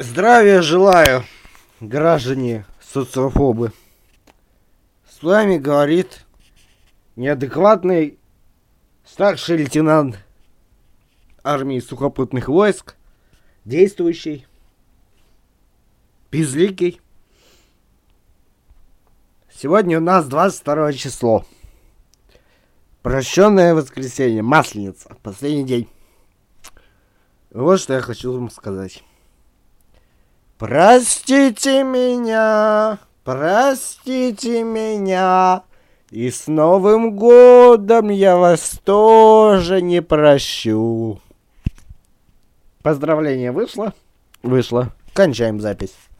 Здравия желаю, граждане социофобы. С вами говорит неадекватный старший лейтенант армии сухопутных войск, действующий, безликий. Сегодня у нас 22 число. Прощенное воскресенье, Масленица, последний день. Вот что я хочу вам сказать. Простите меня, и с Новым годом я вас тоже не прощу. Поздравление вышло? Вышло. Кончаем запись.